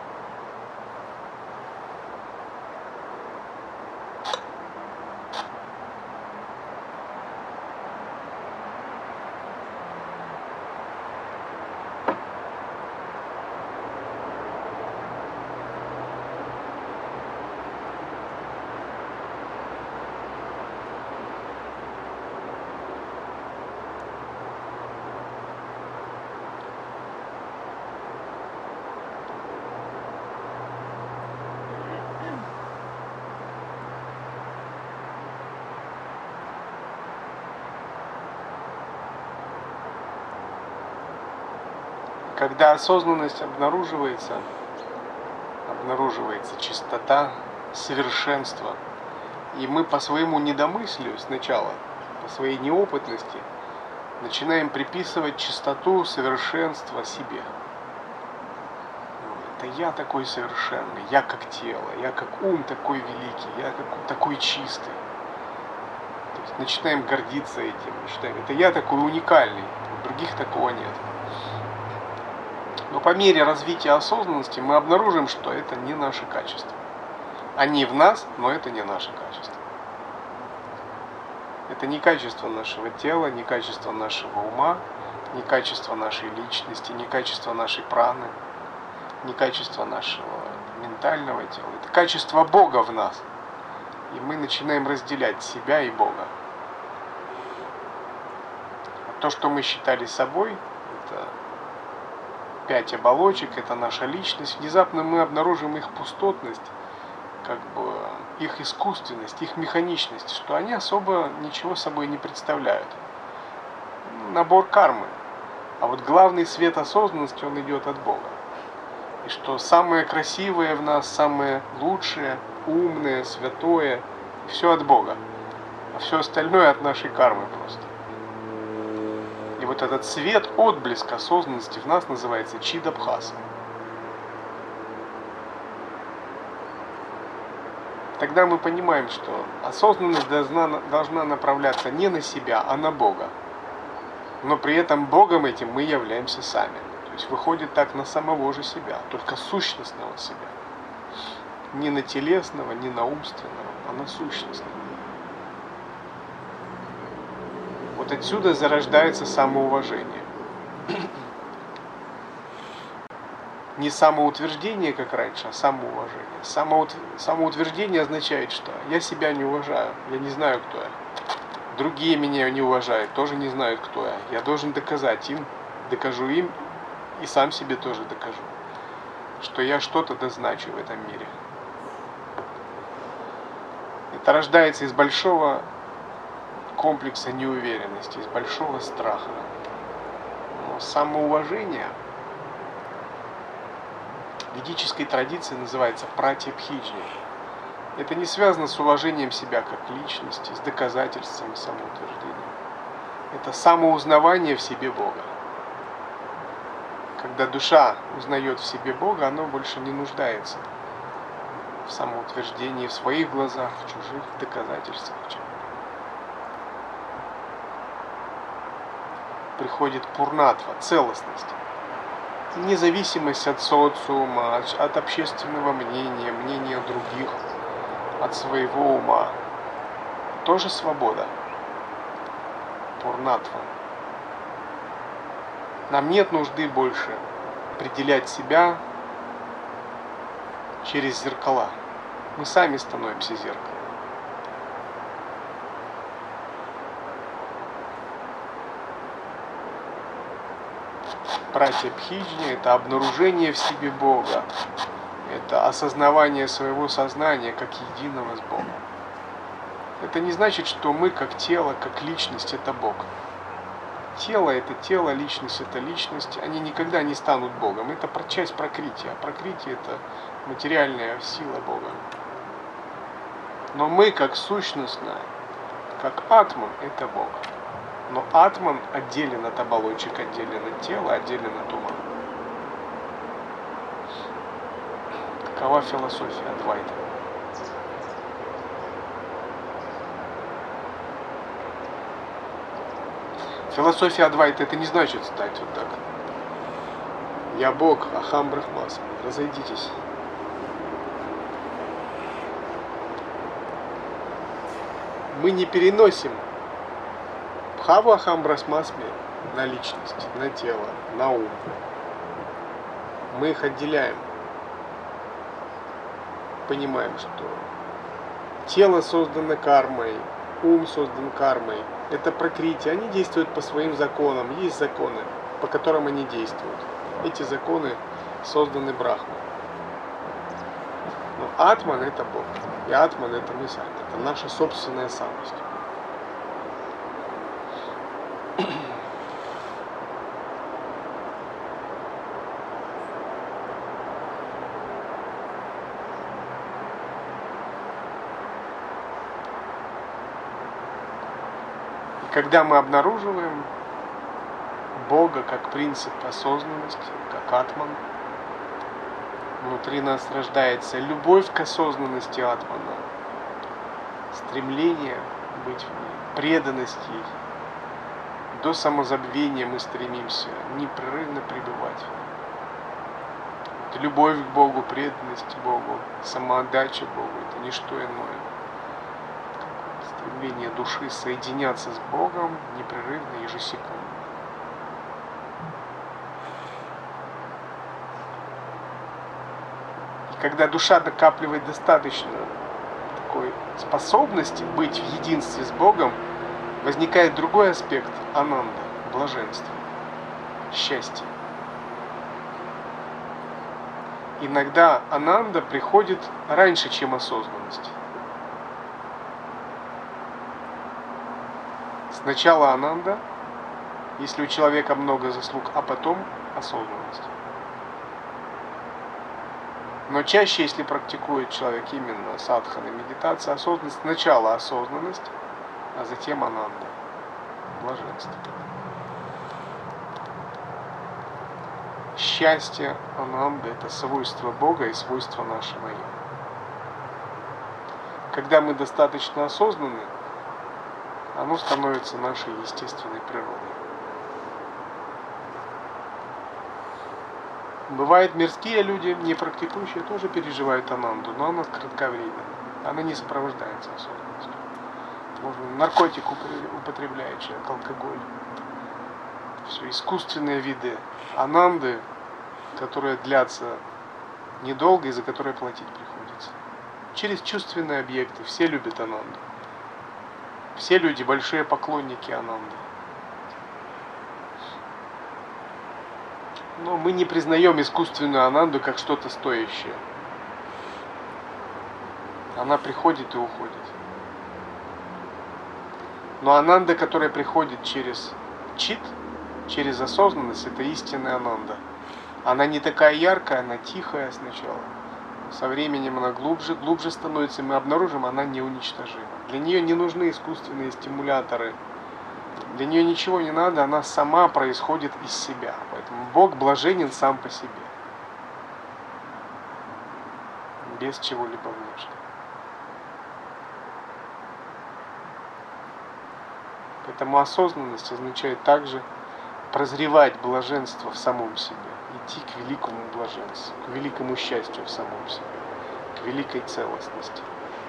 Когда осознанность обнаруживается, обнаруживается чистота, совершенство, и мы по своему недомыслию сначала, по своей неопытности, начинаем приписывать чистоту, совершенство себе. Это я такой совершенный, я как тело, я как ум такой великий, я как, такой чистый. То есть начинаем гордиться этим, считаем, это я такой уникальный, у других такого нет. Но по мере развития осознанности мы обнаружим, что это не наше качество. Они в нас, но это не наше качество. Это не качество нашего тела, не качество нашего ума, не качество нашей личности, не качество нашей праны, не качество нашего ментального тела. Это качество Бога в нас. И мы начинаем разделять себя и Бога. А то, что мы считали собой, это пять оболочек, это наша личность. Внезапно мы обнаружим их пустотность, как бы их искусственность, их механичность, что они особо ничего собой не представляют. Набор кармы. А вот главный свет осознанности, он идет от Бога. И что самое красивое в нас, самое лучшее, умное, святое, все от Бога. А все остальное от нашей кармы просто. И вот этот свет, отблеск осознанности в нас называется чидабхаса. Тогда мы понимаем, что осознанность должна, должна направляться не на себя, а на Бога. Но при этом Богом этим мы являемся сами. То есть выходит так на самого же себя, только сущностного себя. Не на телесного, не на умственного, а на сущностного. Вот отсюда зарождается самоуважение. Не самоутверждение, как раньше, а самоуважение. Самоут... Самоутверждение означает, что я себя не уважаю, я не знаю, кто я. Другие меня не уважают, тоже не знают, кто я. Я должен доказать им, докажу им и сам себе тоже докажу, что я что-то дозначу в этом мире. Это рождается из большого комплекса неуверенности, из большого страха. Но самоуважение в ведической традиции называется пратьябхиджни. Это не связано с уважением себя как личности, с доказательством самоутверждения. Это самоузнавание в себе Бога. Когда душа узнает в себе Бога, она больше не нуждается в самоутверждении в своих глазах, в чужих доказательствах. Приходит пурнатва, целостность. Независимость от социума, от общественного мнения, мнения других, от своего ума. Тоже свобода. Пурнатва. Нам нет нужды больше определять себя через зеркала. Мы сами становимся зеркалом. братья Бхиджни, это обнаружение в себе Бога, это осознавание своего сознания как единого с Богом. Это не значит, что мы как тело, как личность, это Бог. Тело это тело, личность это личность, они никогда не станут Богом. Это часть пракрити, а пракрити это материальная сила Бога. Но мы как сущностная, как атман, это Бог. Но атман отделен от оболочек, отделен от тела, отделен от ума. Такова философия Адвайта. Философия Адвайта это не значит стать вот так. Я Бог, ахам брахмасми. Разойдитесь. Мы не переносим бхаву ахам брахмасми на личность, на тело, на ум. Мы их отделяем. Понимаем, что тело создано кармой, ум создан кармой. Это пракрити, они действуют по своим законам. Есть законы, по которым они действуют. Эти законы созданы Брахмой. Но атман это Бог. И атман это мы сами. Это наша собственная самость. Когда мы обнаруживаем Бога как принцип осознанности, как атман, внутри нас рождается любовь к осознанности атмана, стремление быть в ней, преданность ей. До самозабвения мы стремимся непрерывно пребывать в ней. Любовь к Богу, преданность Богу, самоотдача Богу – это не что иное. Стремление души соединяться с Богом непрерывно, ежесекундно. И когда душа накапливает достаточно такой способности быть в единстве с Богом, возникает другой аспект ананда, блаженства, счастья. Иногда ананда приходит раньше, чем осознанность. Сначала ананда, если у человека много заслуг, а потом осознанность. Но чаще, если практикует человек именно садхана, медитация, осознанность, сначала осознанность, а затем ананда, блаженство. Счастье ананда – это свойство Бога и свойство нашего «я». Когда мы достаточно осознаны, оно становится нашей естественной природой. Бывают мирские люди, не практикующие, тоже переживают ананду, но она кратковременна. Она не сопровождается осознанностью. Можно наркотик употребляет человек, алкоголь. Все искусственные виды ананды, которые длятся недолго и за которые платить приходится. Через чувственные объекты все любят ананду. Все люди большие поклонники ананды. Но мы не признаем искусственную ананду как что-то стоящее. Она приходит и уходит. Но ананда, которая приходит через чит, через осознанность, это истинная ананда. Она не такая яркая, она тихая сначала. Со временем она глубже, глубже становится, и мы обнаружим, она неуничтожима. Для нее не нужны искусственные стимуляторы. Для нее ничего не надо, она сама происходит из себя. Поэтому Бог блаженен сам по себе. Без чего-либо внешнего. Поэтому осознанность означает также прозревать блаженство в самом себе. Идти к великому блаженству, к великому счастью в самом себе, к великой целостности.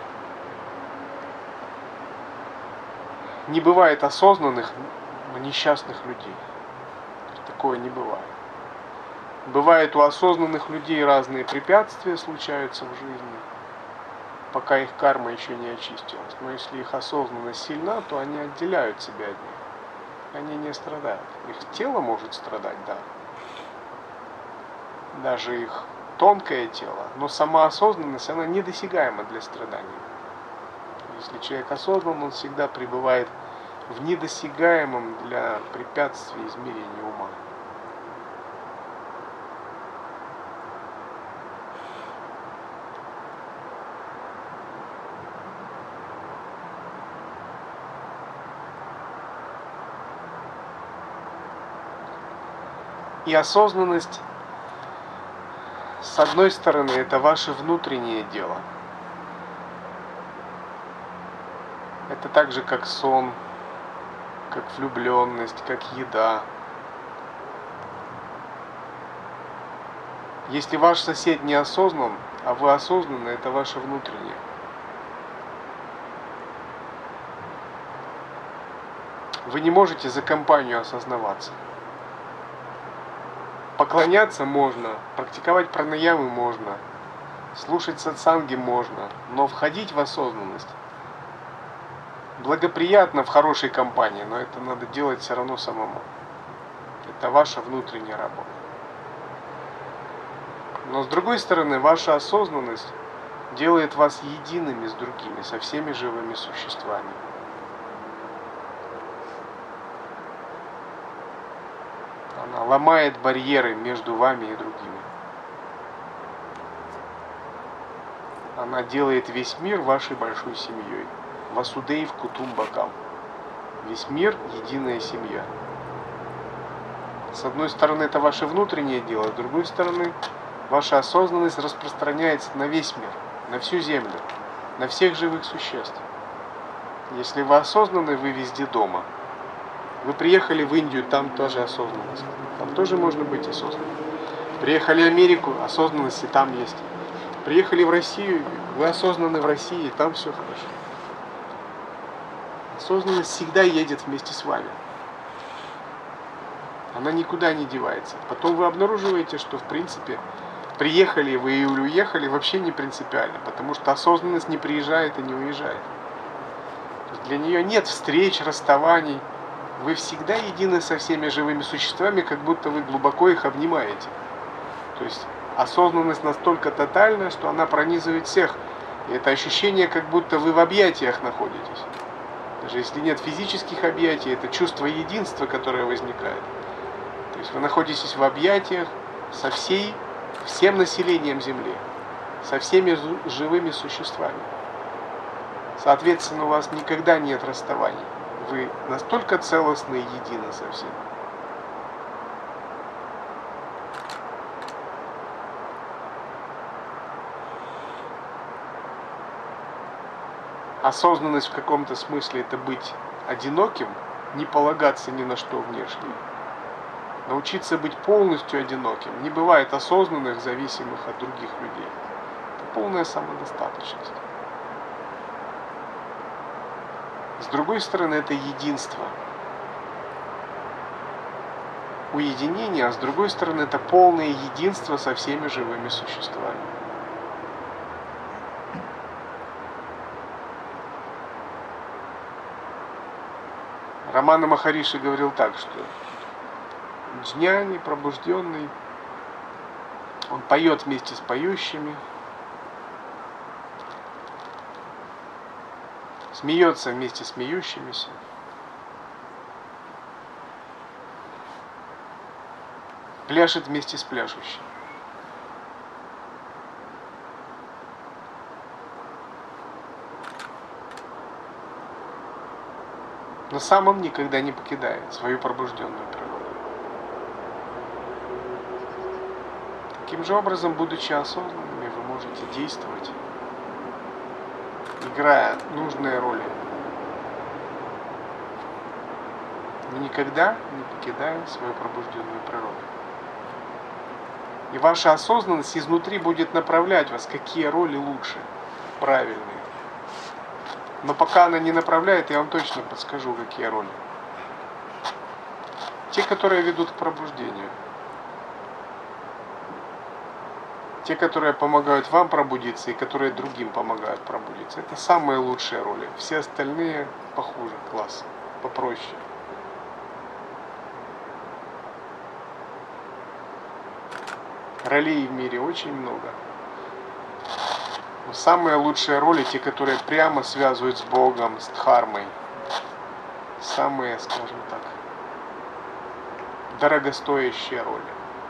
Не бывает осознанных, но несчастных людей. Такое не бывает. Бывает у осознанных людей разные препятствия случаются в жизни, пока их карма еще не очистилась. Но если их осознанность сильна, то они отделяют себя от них. Они не страдают. Их тело может страдать, да. даже их тонкое тело, но сама осознанность, она недосягаема для страданий. Если человек осознан, он всегда пребывает в недосягаемом для препятствий измерении ума. И осознанность, с одной стороны, это ваше внутреннее дело. Это так же, как сон, как влюбленность, как еда. Если ваш сосед не осознан, а вы осознаны, это ваше внутреннее. Вы не можете за компанию осознаваться. Поклоняться можно, практиковать пранаямы можно, слушать сатсанги можно, но входить в осознанность благоприятно в хорошей компании, но это надо делать все равно самому. Это ваша внутренняя работа. Но с другой стороны, ваша осознанность делает вас едиными с другими, со всеми живыми существами. Она ломает барьеры между вами и другими. Она делает весь мир вашей большой семьей. Васудейв Кутумбакам. Весь мир – единая семья. С одной стороны, это ваше внутреннее дело, с другой стороны, ваша осознанность распространяется на весь мир, на всю землю, на всех живых существ. Если вы осознаны, вы везде дома. Вы приехали в Индию, там тоже осознанность. Там тоже можно быть осознанным. Приехали в Америку, осознанность и там есть. Приехали в Россию, вы осознаны в России, там все хорошо. Осознанность всегда едет вместе с вами. Она никуда не девается. Потом вы обнаруживаете, что в принципе приехали вы или уехали вообще не принципиально, потому что осознанность не приезжает и не уезжает. То есть для нее нет встреч, расставаний. Вы всегда едины со всеми живыми существами, как будто вы глубоко их обнимаете. То есть осознанность настолько тотальна, что она пронизывает всех. И это ощущение, как будто вы в объятиях находитесь. Даже если нет физических объятий, это чувство единства, которое возникает. То есть вы находитесь в объятиях со всей, всем населением Земли, со всеми живыми существами. Соответственно, у вас никогда нет расставаний. Вы настолько целостны и едины со всеми. Осознанность в каком-то смысле это быть одиноким, не полагаться ни на что внешнее. Научиться быть полностью одиноким. Не бывает осознанных, зависимых от других людей. Это полная самодостаточность. С другой стороны, это единство. Уединение, а с другой стороны, это полное единство со всеми живыми существами. Рамана Махариши говорил так, что джняни, пробужденный, он поет вместе с поющими, смеется вместе с смеющимися, пляшет вместе с пляшущими. Но сам он никогда не покидает свою пробужденную природу. Таким же образом, будучи осознанными, вы можете действовать, играя нужные роли, но никогда не покидая свою пробужденную природу. И ваша осознанность изнутри будет направлять вас, какие роли лучше, правильные. Но пока она не направляет, я вам точно подскажу, какие роли. Те, которые ведут к пробуждению. Те, которые помогают вам пробудиться и которые другим помогают пробудиться. Это самые лучшие роли. Все остальные похуже, класс, попроще. Ролей в мире очень много. Но самые лучшие роли, те, которые прямо связывают с Богом, с Дхармой. Самые, скажем так, дорогостоящие роли.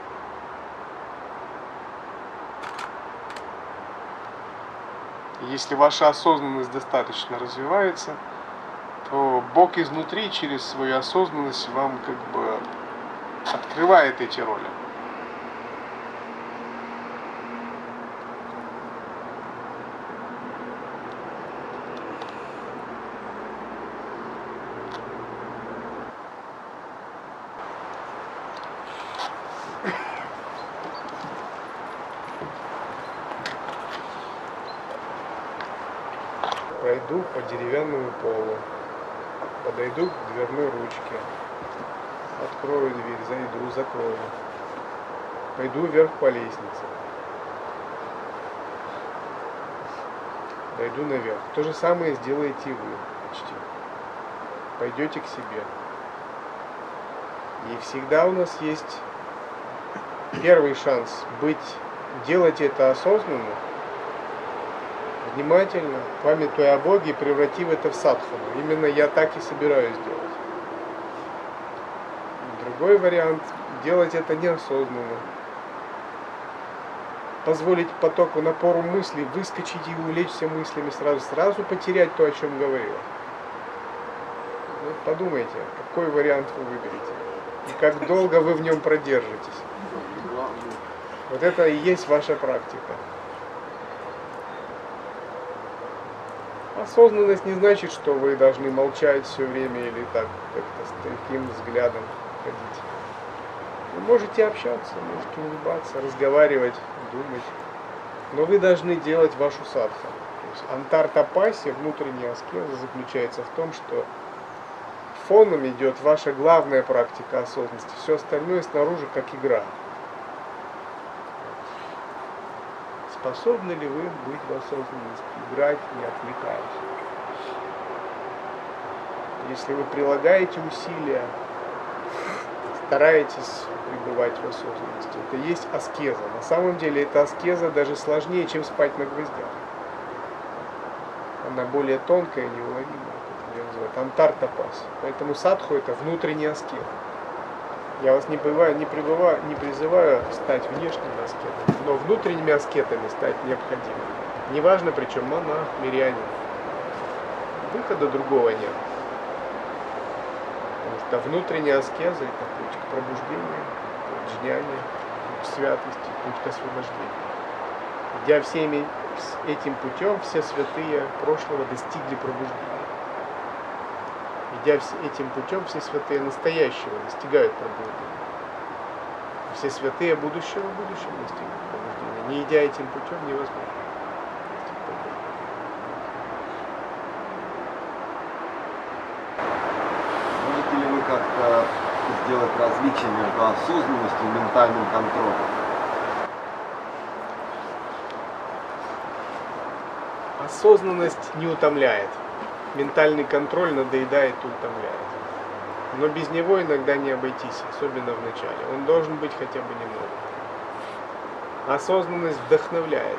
Если ваша осознанность достаточно развивается, то Бог изнутри через свою осознанность вам как бы открывает эти роли. Пройду по деревянному полу, подойду к дверной ручке, открою дверь, зайду, закрою, пойду вверх по лестнице, дойду наверх. То же самое сделаете и вы почти. Пойдете к себе. И всегда у нас есть первый шанс быть, делать это осознанно, внимательно, памятуя о Боге, превратив это в садхану. Именно я так и собираюсь делать. Другой вариант – делать это неосознанно. Позволить потоку, напору мыслей выскочить и увлечься мыслями сразу, сразу потерять то, о чем говорила. Вот подумайте, какой вариант вы выберете и как долго вы в нем продержитесь. Вот это и есть ваша практика. Осознанность не значит, что вы должны молчать все время или так как-то с таким взглядом ходить. Вы можете общаться, можете улыбаться, разговаривать, думать, но вы должны делать вашу садхану. То есть антар-тапасия, внутренняя аскеза, заключается в том, что фоном идет ваша главная практика осознанности, все остальное снаружи как игра. Способны ли вы быть в осознанности, играть, не отвлекаясь? Если вы прилагаете усилия, стараетесь пребывать в осознанности, это и есть аскеза. На самом деле эта аскеза даже сложнее, чем спать на гвоздях. Она более тонкая, неуловимая, как ее называют, антар-тапас. Поэтому садху это внутренний аскет. Я вас не, бываю, не, прибываю, не призываю стать внешними аскетами, но внутренними аскетами стать необходимо. Неважно, причем монах, мирянин. Выхода другого нет. Потому что внутренняя аскеза – это путь к пробуждению, путь к джняне, путь к святости, путь к освобождению. Идя всеми этим путем, все святые прошлого достигли пробуждения. Идя этим путем, все святые настоящего достигают пробуждения. Все святые будущего будущего достигают пробуждения. Не идя этим путем, невозможно. Можете ли вы как-то сделать различие между осознанностью и ментальным контролем? Осознанность не утомляет. Ментальный контроль надоедает и утомляет. Но без него иногда не обойтись, особенно в начале. Он должен быть хотя бы немного. Осознанность вдохновляет.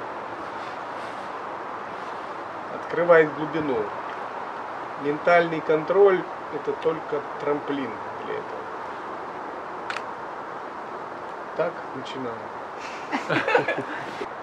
Открывает глубину. Ментальный контроль – это только трамплин для этого. Так, начинаем.